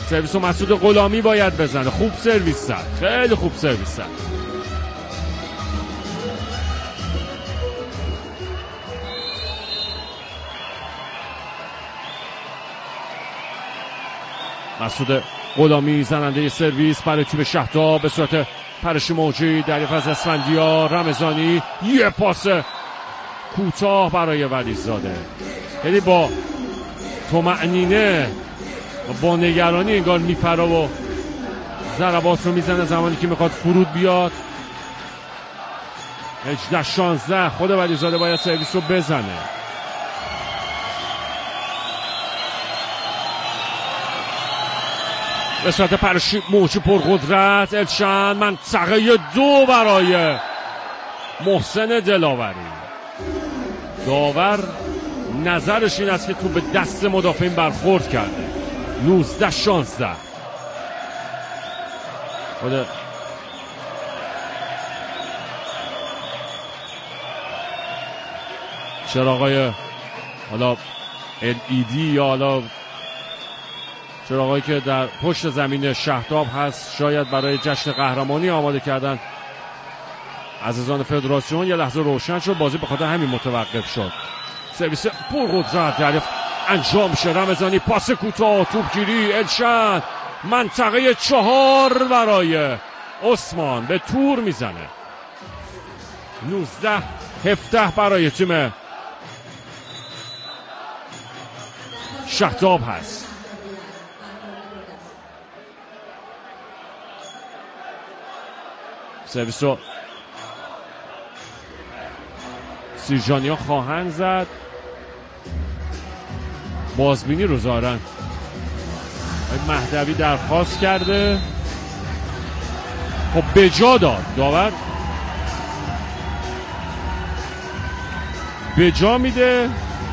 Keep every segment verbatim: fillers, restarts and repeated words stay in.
سرویس و مسعود غلامی باید بزنه. خوب سرویس زد، خیلی خوب سرویس زد. مسعود غلامی زننده سرویس برای تیم شهداب به صورت پرش موجی دریافت از اسفندیار. رمضانی یه پاس کوتاه برای ولیزاده، یعنی با طمأنینه با نگرانی انگار میپره و ضربات رو میزنه زمانی که میخواد فرود بیاد. هجده شانزده خود ولیزاده باید سرویس رو بزنه. به صورت پرش موجی پرقدرت الشن، منطقه دو برای محسن دلاوری. داور نظرش این است که تو به دست مدافعین برخورد کرده. نوزده شانزده خود چراغای حالا ال ای دی یا حالا چراغایی که در پشت زمین شهداب هست شاید برای جشن قهرمانی آماده کردن عزیزان فدراسیون، یه لحظه روشن شد، بازی به خاطر همین متوقف شد. سرویس پرقدرت دریافت انجام میشه. رمضانی پاس کوتاه، توپگیری الشن، منطقه چهار برای عثمان به تور میزنه. نوزده هفده برای تیم شهداب هست. سرویس رو سیرجانی ها خواهند زد. بازبینی رو زارن مهدوی درخواست کرده، خب بجا داد داور، بجا میده.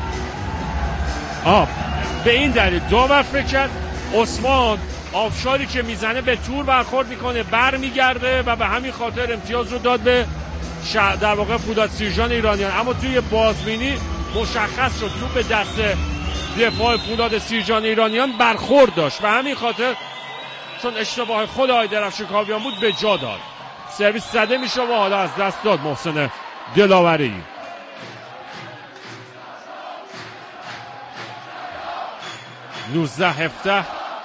آب به این دلیل داور فکر کرد عثمان آفشاری که میزنه به تور برخورد میکنه، بر میگرده و به همین خاطر امتیاز رو داد به در واقع فولاد سیرجان ایرانیان. اما توی بازبینی مشخص شد تو به دست دفاع فولاد سیرجان ایرانیان برخورد داشت و همین خاطر چون اشتباه خود آقای درفشکاویان بود به جا داد. سرویس زده میشه و حالا از دست داد محسن دلاوری. نوزده هفده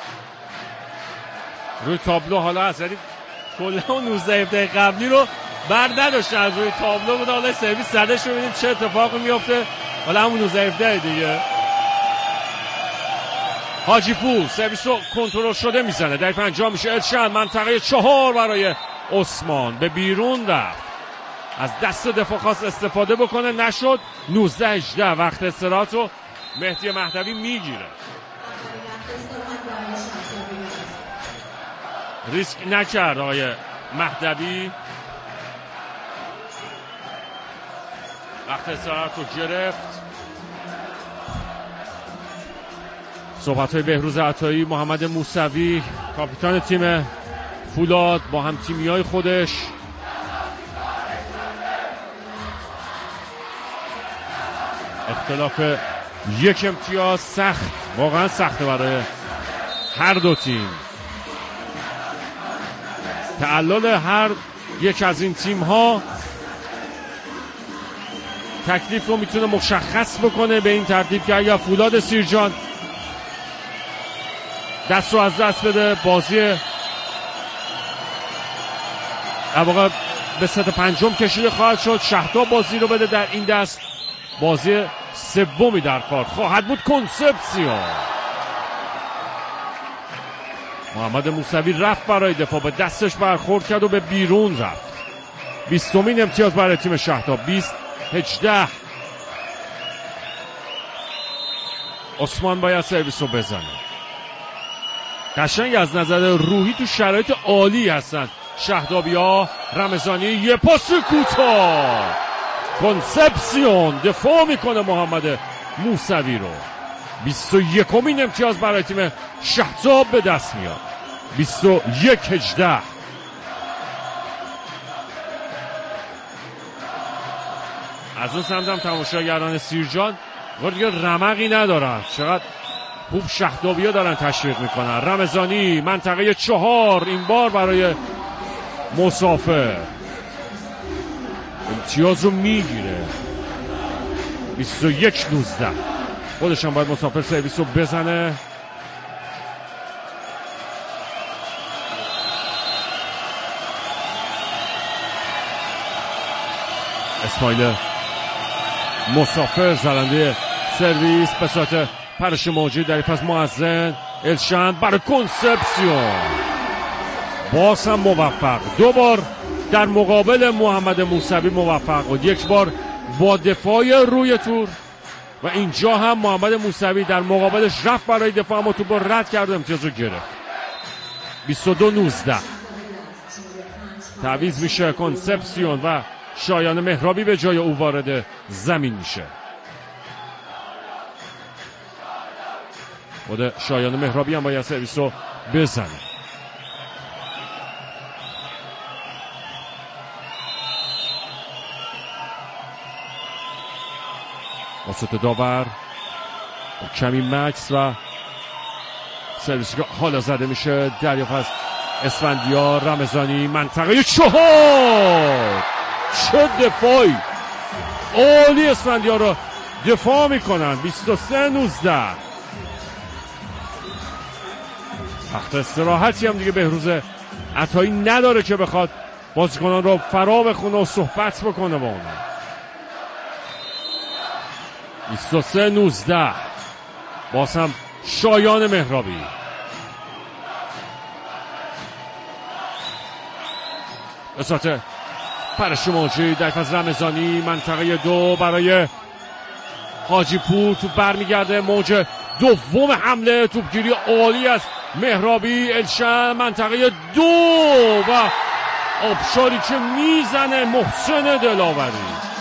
روی تابلو حالا هست، یعنی کلا اون نوزده هفده قبلی رو بر نداشته، از روی تابلو بود. حالا سرویس زده شو ببینیم چه اتفاقی میفته. حالا همون نوزده هفده دیگه. حاجی پور سرویس رو کنترل شده میزنه، دریافت انجام میشه. الشن منطقه چهار برای عثمان به بیرون رفت، از دست دفاع خواست استفاده بکنه نشد. نوزده هجده وقت استراحت رو مهدی مهدوی میگیره. ریسک نکرد آقای مهدوی، وقت استراحت رو گرفت. صحبت های بهروز عطایی، محمد موسوی کاپیتان تیم فولاد با هم تیمی های خودش. اختلاف یک امتیاز سخت، واقعا سخته برای هر دو تیم. تعلل هر یک از این تیم ها تکلیف رو میتونه مشخص بکنه به این ترتیب که اگر فولاد سیرجان دست رو از دست بده، بازی در واقع به ست پنجم کشیده خواهد شد. شهداب بازی رو بده در این دست، بازی سومی در کار خواهد بود. کنسپسیون محمد موسوی رفت برای دفاع، به دستش برخورد کرد و به بیرون رفت. بیستمین امتیاز برای تیم شهداب. بیست هجده عثمان باید سرویس رو بزنه. قشنگ از نظر روحی تو شرایط عالی هستن شهدابی ها. رمضانی یه پاس کوتاه، کنسپسیون دفاع میکنه محمد موسوی رو. بیست و یکمین امتیاز برای تیم شهداب به دست میاد. بیست و یک هجده از اون سمت هم تماشاگران سیرجان دیگه رمقی ندارن. چقدر خوب شهدابیا دارن تشویق میکنن. رمضانی منطقه چهار، این بار برای مسافر امتیاز رو میگیره. بیست و یک نوزده. خودش هم باید مسافر سرویس رو بزنه. اسماعیل مسافر زننده سرویس به صورت پرش موجی در پس مؤذن. الشند برای کنسپسیون باز هم موفق، دو بار در مقابل محمد موسوی موفق و یک بار با دفاع روی تور و اینجا هم محمد موسوی در مقابلش رفت برای دفاع اما توپ رو رد کرد و امتیاز رو گرفت. بیست و دو نوزده. تعویض میشه کنسپسیون و شایان مهرابی به جای او وارد زمین میشه. خود شایان مهرابی هم باید سرویس رو بزنه. واسط داور کمی مکس و سرویسی که حالا زده میشه. دریافت از اسفندیار. رمضانی منطقه چهار. چه دفاعی عالی اسفندیار رو دفاع میکنن. بیست و سه نوزده. وقت استراحتی هم دیگه بهروز عطایی نداره که بخواد بازیکنان رو فرا بخونه و صحبت بکنه با اون. بیست و سه نوزده. باز هم شایان مهرابی. به صورت پرش موجی در فاز رمضانی منطقه دو برای حاجی پور. توپ برمیگرده موج دوم حمله. توپگیری عالی از مهرابی. الشن منطقه دو و آبشاری که میزنه محسن دلاوری.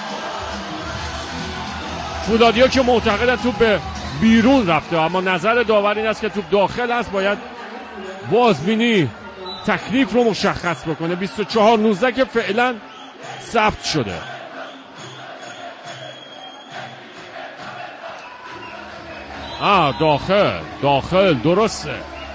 فولادیا که معتقده توپ به بیرون رفته اما نظر داور این است که توپ داخل است. باید بازبینی تکلیف رو مشخص بکنه. بیست و چهار نوزده که فعلا ثبت شده. آه داخل داخل درسته.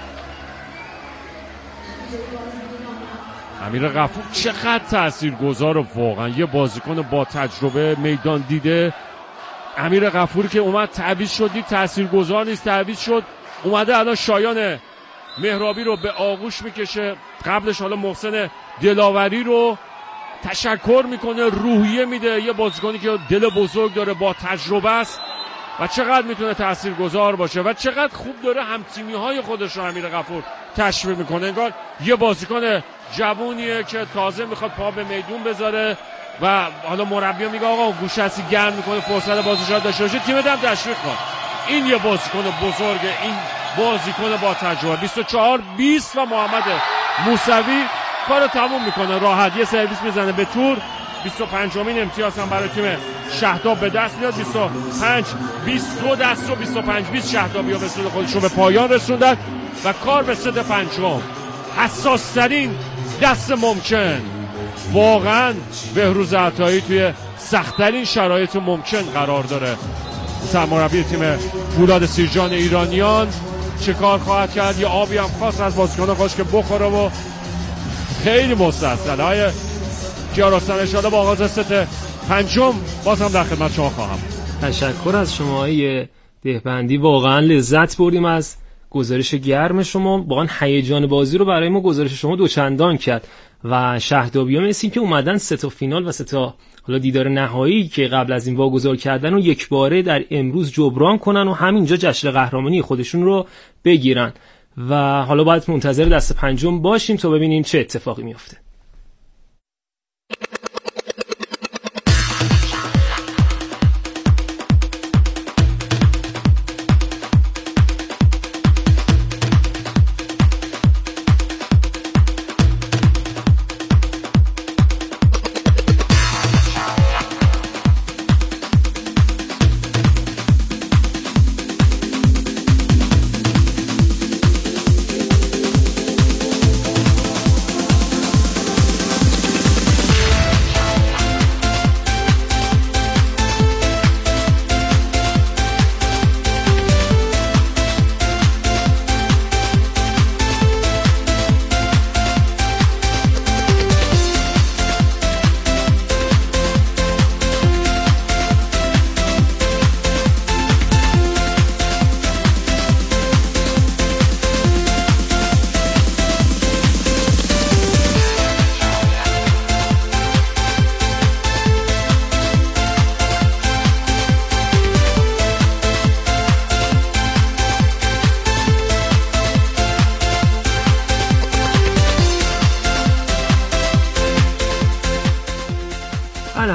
امیر غفور چقدر تاثیرگذاره واقعا. یه بازیکن با تجربه میدان دیده. امیر غفوری که اومد تعویض شد دید تاثیرگذار نیست، تعویض شد اومده الان شایان مهرابی رو به آغوش میکشه. قبلش حالا محسن دلاوری رو تشکر میکنه، روحیه میده. یه بازیکنی که دل بزرگ داره، با تجربه است و چقدر میتونه تاثیرگذار باشه و چقدر خوب داره همتیمی های خودش رو امیر غفور تشویق میکنه. انگار یه بازیکن جوونیه که تازه میخواد پا به میدون بذاره و حالا مربی میگه آقا گوش هستی گرم میکنه، فرصت بازیش داشته باشه، تیمت هم تشویق کن. این یه بازیکن بزرگه، این بازیکن با تجربه. بیست و چهار بیست و محمد موسوی کارو تموم میکنه راحت. یه سرویس میزنه به تور. بیست و پنجمین امتیاز هم برای تیم شهداب به دست میاد. بیست و پنج بیست و دو دست و بیست و پنج بیست شهدابی‌ها به سود خودشون به پایان رسوندن و کار به سد پنجم. حساس ترین دست ممکن. واقعا بهروز عطایی توی سخت‌ترین شرایط ممکن قرار داره. سرمربی تیم فولاد سیرجان ایرانیان چه کار خواهد کرد؟ یه آبی هم خواست از بازیکن خودش که بخوره و خیلی مستحصل های کیارستم. انشاءالله با آغاز ست پنجم باز هم در خدمت شما خواهم. تشکر از شما های دهبندی. واقعا لذت بردیم از گزارش گرم شما. واقعا هیجان بازی رو برای ما گزارش شما دوچندان کرد و شهدابی‌ها مثل که اومدن سه تا فینال و سه تا حالا دیدار نهایی که قبل از این واگذار کردن و یک باره در امروز جبران کنن و همینجا جشن قهرمانی خودشون رو بگیرن و حالا باید منتظر دست پنجم باشیم تا ببینیم چه اتفاقی میفته.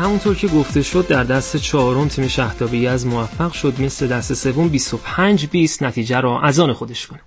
همونطور که گفته شد در دست چهارم تیم شهدابی از موفق شد مثل دست سوم بیست و پنج بیست نتیجه را از آن خودش کنه.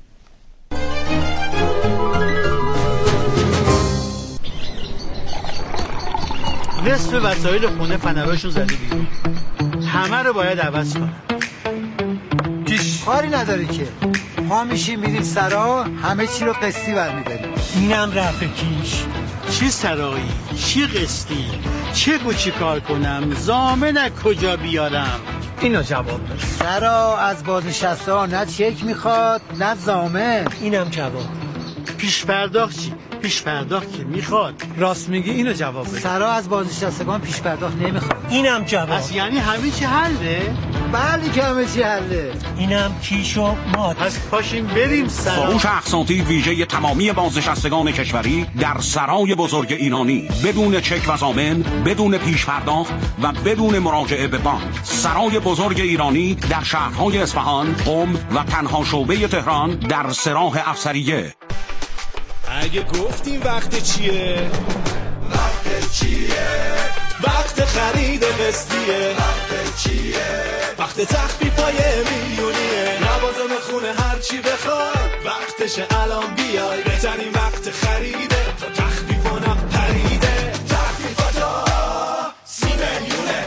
نصف وسایل خونه فنراشون زده بیرون، همه رو باید عوض کنم. پیش کاری نداری که ما میشیم میریم سرا، همه چی رو قسطی برمیداریم. اینم رفع کیش. چی سرایی؟ چی قسطی؟ چه و چی کار کنم؟ ضامن کجا بیارم؟ اینو جواب بده. سرا از بازنشسته ها نه چک میخواد نه ضامن. اینم جواب. پیش پرداخت چی؟ پیش پرداخت که میخواد. راست میگی، اینو جواب بده. سرا از بازنشستگان پیش پرداخت نمیخواد. اینم جواب. پس یعنی همه چی حله؟ بله که همه چی حله. اینم کیش و مات. پس پاشیم بریم سرا. فروش اقساطی ویژه تمامی بازنشستگان کشوری در سرای بزرگ ایرانی بدون چک و ضامن، بدون پیش پرداخت و بدون مراجعه به بانک. سرای بزرگ ایرانی در شهرهای اصفهان، قم و تنها شعبه تهران در سراح افسریه. اگه گفتیم وقت چیه؟ وقت چیه؟ وقت خرید قسطیه. وقت چیه؟ وقت تخفیفای میلیونیه. لوازم خونه هر چی بخوای وقتشه الان بیای. بهترین وقت خریده تا تخفیفانا پریده. تخفیفاتا سی میلیونه.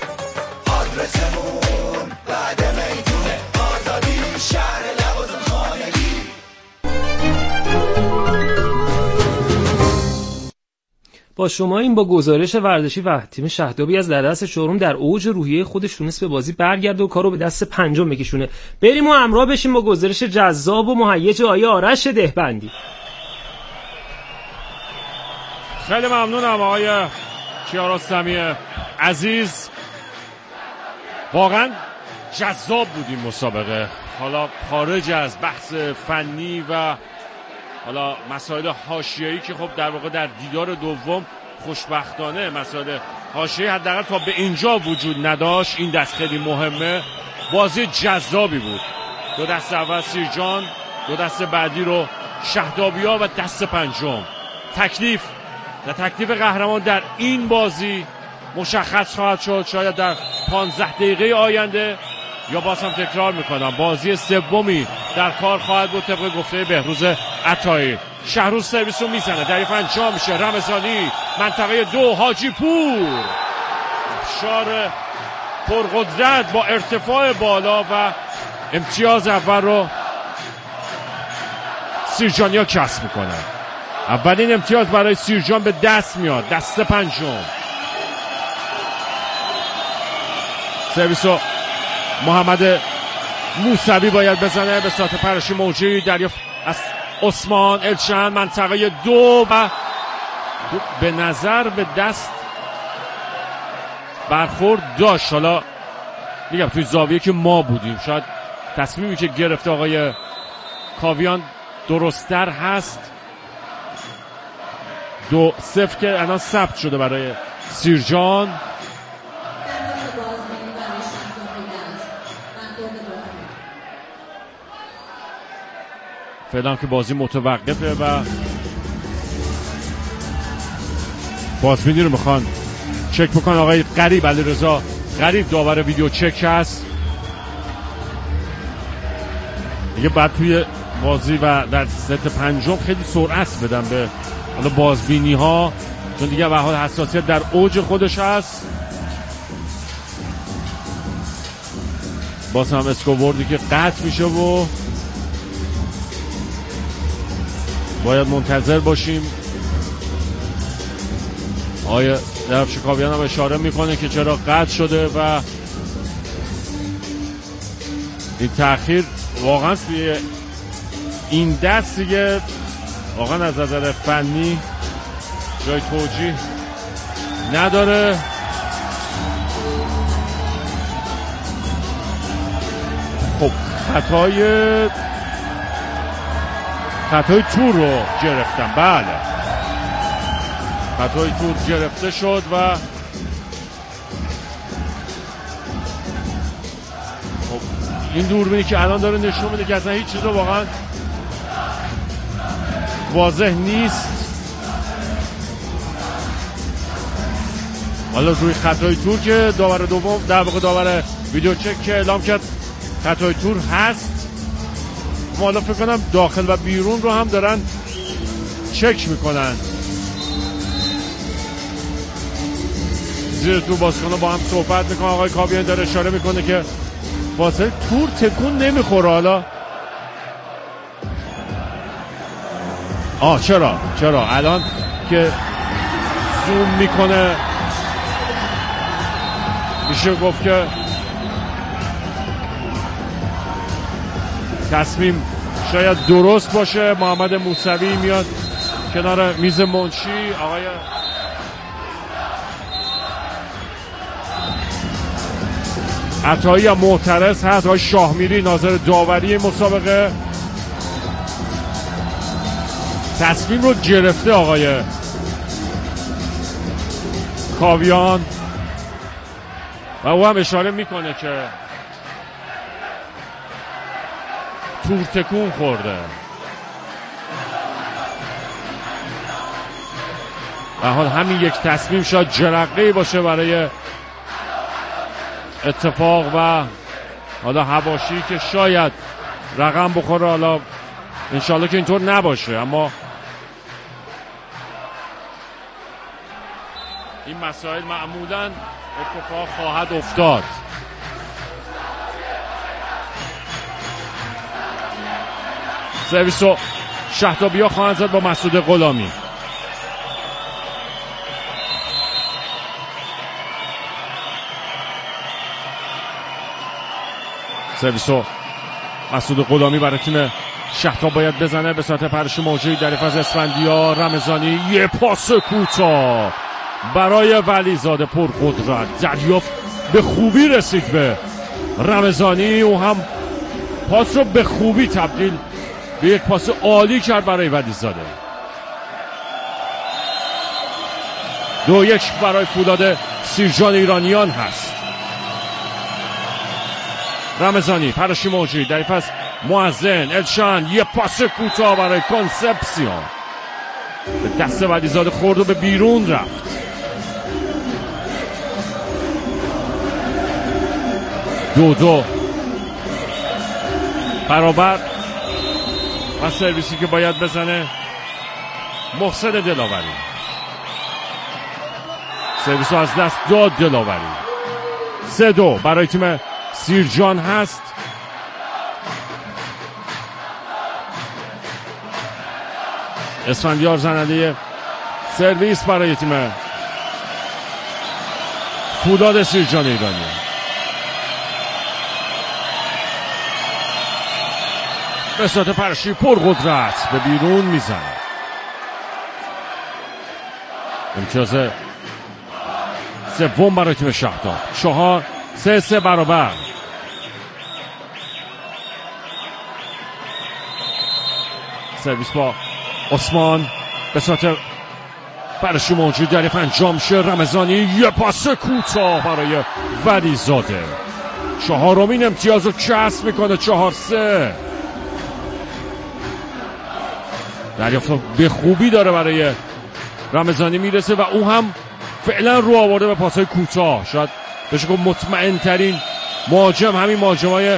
آدرسمون بعد میدونه. آزادی شهر لوازم خانگی. با شما این با گزارش ورزشی و تیم شهدابی از در دست چهارم در اوج روحیه خودش تونست به بازی برگرده و کارو به دست پنجم بکشونه. بریم و همراه بشیم با گزارش جذاب و مهیج آقای آرش دهبندی. خیلی ممنونم آقای کیارستمی عزیز. واقعا جذاب بود این مسابقه. حالا خارج از بحث فنی و حالا مسائل حاشیه‌ای که خب در واقع در دیدار دوم خوشبختانه مسائل حاشیه‌ای حداقل تا به اینجا وجود نداشت، این دست خیلی مهمه. بازی جذابی بود. دو دست اول سیرجان، دو دست بعدی رو شهدابی‌ها و دست پنجم. تکلیف و تکلیف قهرمان در این بازی مشخص خواهد شد شاید در پانزده دقیقه آینده، یا باز هم تکرار میکنم بازی سومی در کار خواهد بود طبق گفته بهروز عطایی. شهروز سرویس رو میزنه، دریف انجام میشه. رمضانی منطقه دو، حاجی پور شار پرقدرت با ارتفاع بالا و امتیاز اول رو سیرجانیا کسب میکنن. اولین امتیاز برای سیرجان به دست میاد. دست پنجم سرویس رو محمد موسوی باید بزنه به ساعت پرشی موجی. دریافت از عثمان الچن منطقه دو و به نظر به دست برخورد داشت. حالا میگم توی زاویه که ما بودیم شاید تصمیمی که گرفته آقای کاویان درست‌تر هست. دو صفر که الان ثبت شده برای سیرجان. فعلا که بازی متوقفه و بازبینی رو میخوان چک بکن. آقای غریب علیرضا غریب داور ویدیو چک هست دیگه. بعد توی بازی و در ست پنجم خیلی سرعت بدن به حالا بازبینی ها، چون دیگه به حال حساسیت در اوج خودش هست. باز هم اسکووردی که قطع میشه و باید منتظر باشیم. آیا درفش کاویان هم اشاره میکنه که چرا قطع شده و این تأخیر واقعا توی این دست دیگه واقعا از نظر فنی جای توجیه نداره. خب خطای خطای تور رو گرفتن. بله خطای تور گرفته شد و خب این دوربینی که الان داره نشون میده که اصلا هیچ چیز رو واقعا واضح نیست. حالا روی خطای تور که داور دوم در واقع داور ویدیو چک که اعلام کرد خطای تور هست، ما حالا فکر کنم داخل و بیرون رو هم دارن چک میکنن. زیر تو بازیکن‌ها با هم صحبت میکنن. آقای کاویان داره اشاره میکنه که فاصله تور تکون نمیخوره. حالا آه چرا چرا الان که زوم میکنه میشه گفت که تصمیم شاید درست باشه. محمد موسوی میاد کنار میز منشی. آقای عطایی هم معترض هست. آقای شاهمیری ناظر داوری مسابقه تصمیم رو گرفته. آقای کاویان و او هم اشاره میکنه که تور تکون خورده. و حال همین یک تصمیم شاید جرقه‌ای باشه برای اتفاق و حالا حواشی که شاید رقم بخوره. حالا انشالله که اینطور نباشه، اما این مسائل معمولاً اتفاق خواهد افتاد. سرویس و شهتابیا خواهند زد با مسعود غلامی. سرویس و مسعود غلامی برای تیم شهتاب باید بزنه به ساعت پرش موجی در فاز اسفندیار. رمضانی یه پاس کوتاه برای ولیزاده پرقدرت، دریافت به خوبی رسید به رمضانی. او هم پاس رو به خوبی تبدیل به یک پاس عالی کرد برای ولیزاده. دو یک برای فولاد سیرجان ایرانیان هست. رمضانی پرشی موجی در پس معزن الشان یه پاس کوتاه برای کنسپسیون به دست ولیزاده خورد و به بیرون رفت. دو دو برابر و سرویسی که باید بزنه محسن دلاوری. سرویس از دست داد دلاوری. سه دو برای تیم سیرجان هست. اسفندیار زننده سرویس برای تیم فولاد سیرجان ایرانی. به صورت پرشی پرقدرت به بیرون میزنه. امتیاز سوم برای تیم شهدار. چهار سه سه برابر. سرویس با عثمان به صورت پرشی موجود دریف انجام شه. رمضانی یه پاس کوتاه برای ولیزاده. چهارمین امتیاز رو کسب میکنه. چهار سه. دریافت به خوبی داره برای رمضانی میرسه و او هم فعلا رو آورده به پاسهای کوتاه. شاید بشه که مطمئن ترین مهاجم همین مهاجمای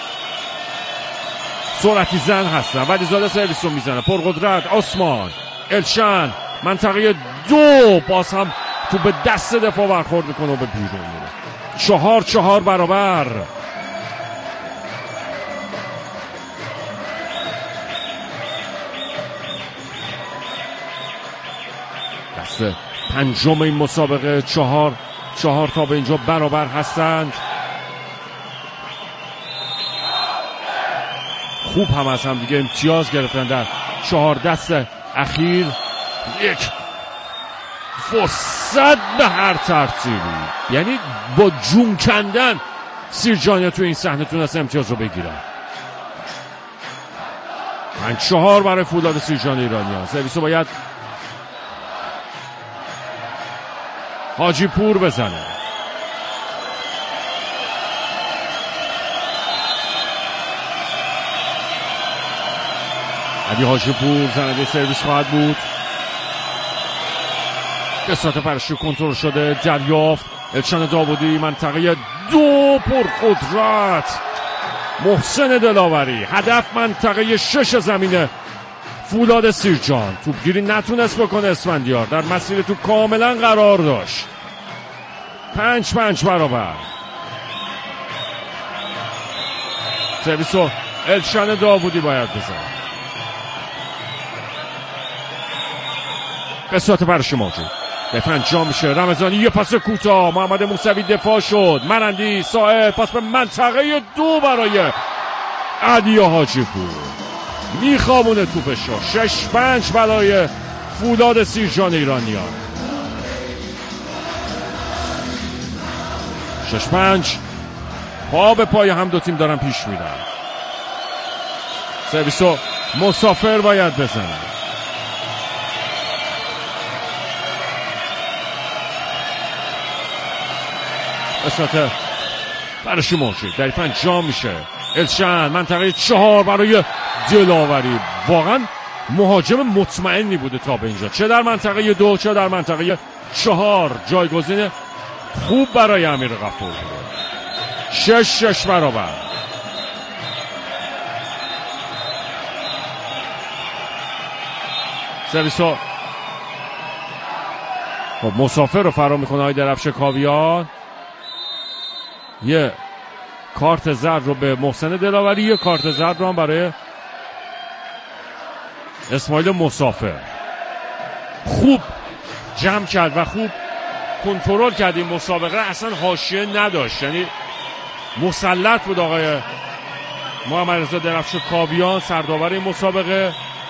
سرعتی زن هستن. ولیزاده سرویس رو میزنه پرقدرت. عثمان الشن منطقه دو باز هم تو به دست دفاع برخورد میکنه و به بیرون میره. چهار چهار برابر. دست پنجم این مسابقه. چهار چهار تا به اینجا برابر هستند. خوب هم از هم دیگه امتیاز گرفتن در چهار دست اخیر. یک فرصت به هر ترتیبی، یعنی با جون کندن سیرجانیا تو این صحنه تونست امتیاز رو بگیرن. پنج چهار برای فولاد سیرجان ایرانیان. سرویس رو باید حاجی پور بزنه. علی حاجی پور زننده سرویس خواهد بود. به صورت پرشی کنترل شده، دریافت الشن داوودی، منطقه دو پرقدرت محسن دلاوری، هدف منطقه شش زمینه فولاد سیرجان. توپگیری نتونست بکنه اسفندیار، در مسیر تو کاملا قرار داشت. پنج پنج برابر. سرویسو الشن داوودی باید بزن. به صورت پرشی موجود دفاع انجام میشه. رمضانی یه پاس کوتاه، محمد موسوی دفاع شد، مرندی سائل پاس به منطقه دو برای علی حاجی پور، میخوابونه توپش رو. شش پنج برای فولاد سیرجان ایرانیان. شش پنج پا به پای هم دو تیم دارن پیش میرن. سرویسو مسافر باید بزنن. بساته برشی موجود در ایفن جام میشه. الشن منطقه چهار برای دلاوری. واقعا مهاجم مطمئنی بوده تا به اینجا، چه در منطقه دو چه در منطقه چهار. جایگزین خوب برای امیر غفور. شش شش برابر. سرویسو خب مسافر رو فرا میکنه های درفش کاویان. یه کارت زرد رو به محسن دلاوری، یه کارت زرد رو هم برای اسماعیل مسافر. خوب جمع کرد و خوب کنترل کرد این مسابقه، اصلا حاشیه نداشت، یعنی مسلط بود آقای محمد رضا درفش کاویان سرداور این مسابقه.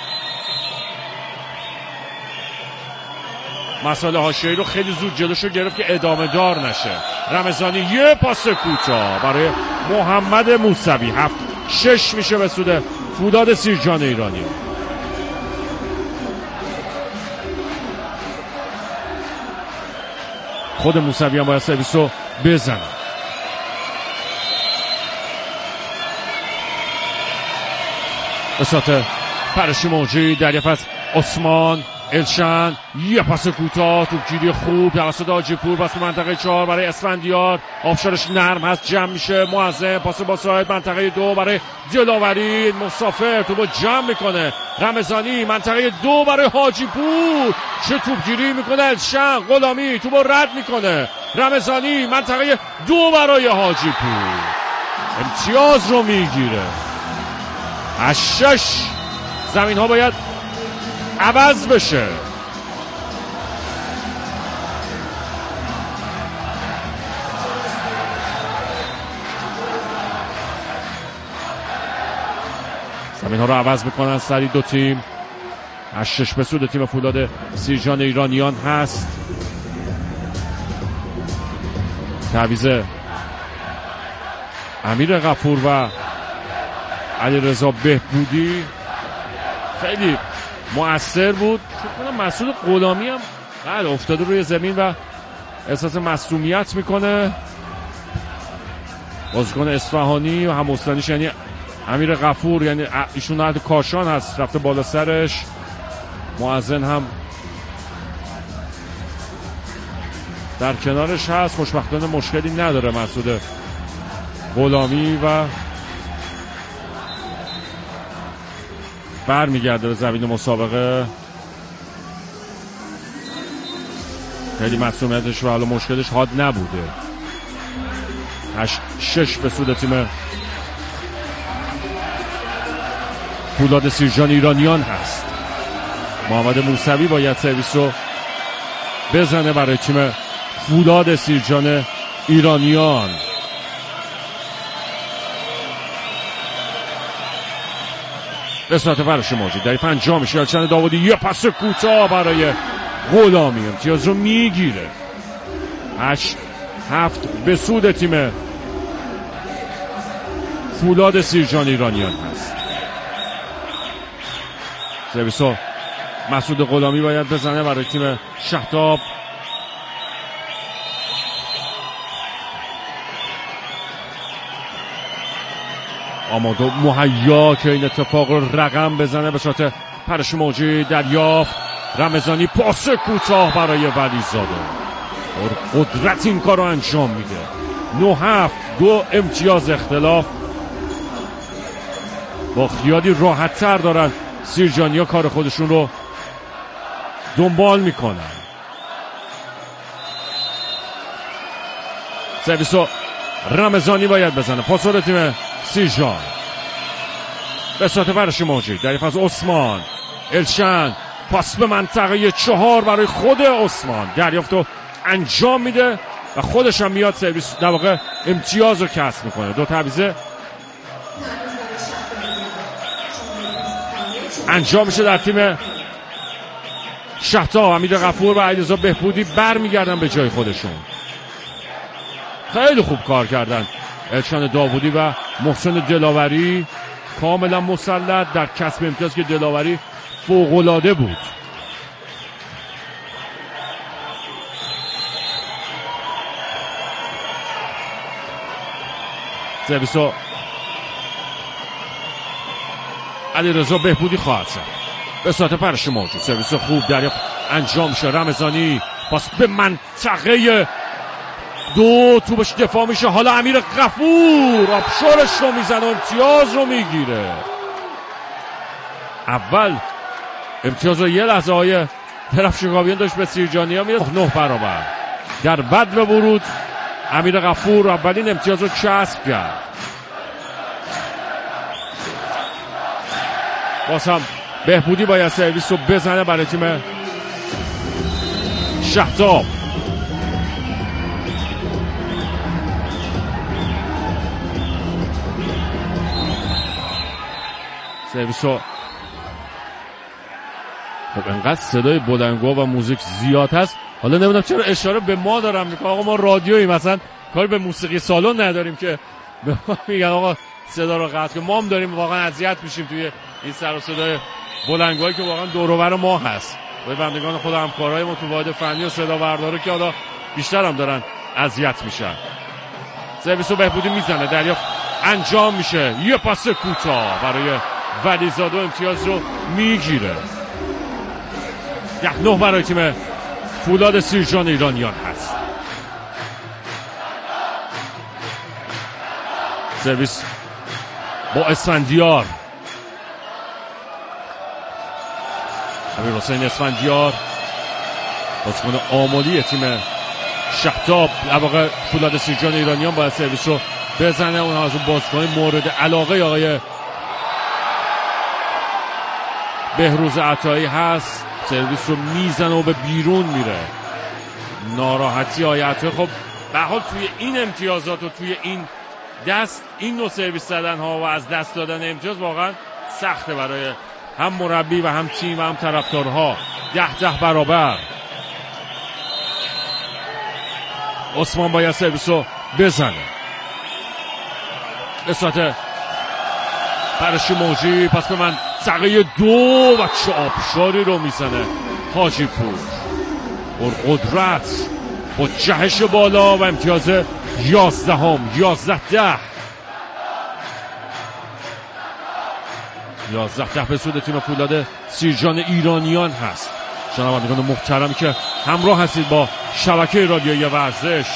مسائل حاشیه‌ای رو خیلی زود جلوشو گرفت که ادامه دار نشه. رمضانی یه پاس کوتاه برای محمد موسوی. هفت شش میشه به سود فولاد سیرجان ایرانی. خود موسوی هم باید سرویسو بزنه. به صورت پرشی موجی دریافت از عثمان الشن، یه پاس کوتاه، توپگیری خوب توسط حاجی پور، پاس منطقه چهار برای اسفندیار. آبشارش نرم هست، جمع میشه. معظم پاس با ساعد منطقه دو برای دلاوری. مسافر توپو جمع میکنه. رمضانی منطقه دو برای حاجی پور، چه توپگیری میکنه الشن. غلامی توپو رد میکنه. رمضانی منطقه دو برای حاجی پور، امتیاز رو میگیره. هشت زمین ها باید عوض بشه. زمین ها رو عوض میکنن سری دو تیم. هشت به سود تیم فولاد سیرجان ایرانیان هست. تعویض امیر غفور و علیرضا بهبودی خیلی مؤثر بود. فکر کنم مسعود غلامی هم بله افتاده روی زمین و احساس مصدومیت میکنه. بازیکن اصفهانی و هم استانیش یعنی امیر غفور، یعنی ایشون نهد کاشان هست، رفته بالا سرش. معزن هم در کنارش هست. خوشبختانه مشکلی نداره مسعود غلامی و برمیگرده به زمین مسابقه. خیلی مصدومیتش و حالا مشکلش حاد نبوده. هشت شش به سود تیم فولاد سیرجان ایرانیان هست. محمد موسوی باید سرویس رو بزنه برای تیم فولاد سیرجان ایرانیان. به صورت فرش موجود در این انجام میشه. الشن داوودی یه پاس کوتاه برای غلامی، امتیاز رو میگیره. هشت هفت به سود تیم فولاد سیرجان ایرانیان هست. سرویسو مسعود غلامی باید بزنه برای تیم شهتاب. آماده مهیا که این اتفاق رو رقم بزنه. به صورت پرش موجی دریافت رمضانی پاس کوتاه برای ولیزاده، قدرت این کار رو انجام میده. نه هفت دو امتیاز اختلاف. با خیالی راحت تر دارن سیرجانیا کار خودشون رو دنبال میکنن. سرویسو رمضانی باید بزنه. پاسور تیم سیرجان به ساعت فرش موجی دریافت از عثمان. الشن پاس به منطقه چهار برای خود عثمان، دریافت رو انجام میده و خودش هم میاد سرویس در واقع امتیاز رو کسب میکنه. دو تعویضه انجام میشه در تیم شهتا. امیر غفور و علیرضا بهبودی برمیگردن به جای خودشون. خیلی خوب کار کردن الشن داوودی و محسن دلاوری، کاملا مسلط در کسب امتیاز که دلاوری فوق‌العاده بود. سرویسو علیرضا بهبودی خواهد زد به ساعت پرش موجود. سرویس خوب دریافت انجام شه. رمضانی پاس به منطقه دو، توبش دفاع میشه. حالا امیر غفور آبشارش رو میزنه، امتیاز رو میگیره. اول امتیاز رو یه لحظه های درفشگاویان داشت به سیرجانی ها میره. نه برابر در بدو ورود امیر غفور اولین امتیاز رو کسب کرد. باز هم بهبودی باید سرویس رو بزنه برای تیم شهتاب. سرویس رو خب انقدر صدای بلندگو و موزیک زیاد هست. حالا نمیدونم چرا اشاره به ما دارم میکنم. آقا ما رادیویی مثلا کاری به موسیقی سالن نداریم که به ما میگن آقا صدا رو قطع کن. ما هم داریم واقعا اذیت میشیم توی این سر و صدای بلندگویی که واقعا دور و بر ما هست. و بندگان خود همکارای ما تو واحد فنی و صدا برداره که حالا بیشتر هم دارن اذیت میشن. سرویسو بهبودی میزنه، دریافت انجام میشه. یه پاس کوتاه برای ولیزاده، امتیاز رو میگیره. یک نه برای تیم فولاد سیرجان ایرانیان هست. سرویس با اسفندیار، امیر حسین اسفندیار بازیکن آمالی تیم شهتاب. در واقع فولاد سیرجان ایرانیان باید سرویس رو بزنه. اون از اون بازیکن مورد علاقه آقای بهروز عطایی هست. سرویس رو میزنه و به بیرون میره. ناراحتی آقای عطایی. خب به حال توی این امتیازات و توی این دست این نوع سرویس زدن ها و از دست دادن امتیاز واقعا سخته برای هم مربی و هم تیم و هم طرفدارها. ده ده برابر. عثمان باید سرویس رو بزنه. به ساعت پرشی موجی پس به من سقه دو و چه آبشاری رو میزنه حاجی پور. بر قدرت با جهش بالا و امتیاز یازده هم یازده ده یازده ده به سود تیم فولاد سیرجان ایرانیان هست. شنوندگان محترمی که همراه هستید با شبکه رادیویی ورزش،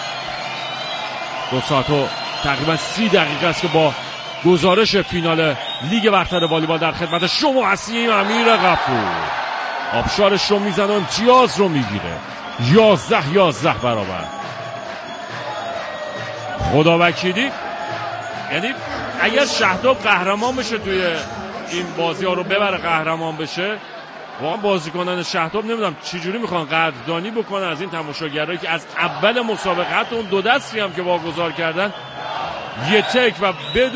دو ساعت و تقریبا سی دقیقه است که با گزارش فینال لیگ برتر والیبال در خدمت شما هستیم. امیر غفور آبشارش رو میزنه و امتیاز رو میگیره. یازده یازده برابر. خدا وکیلی، یعنی اگر شهتاب قهرمان بشه توی این بازی ها رو ببره قهرمان بشه، واقعا بازیکنان شهتاب نمیدونم چجوری میخوان قدردانی بکنن از این تماشاگرایی که از اول مسابقات اون دو دستی هم که واگذار کردن یه تک و بدون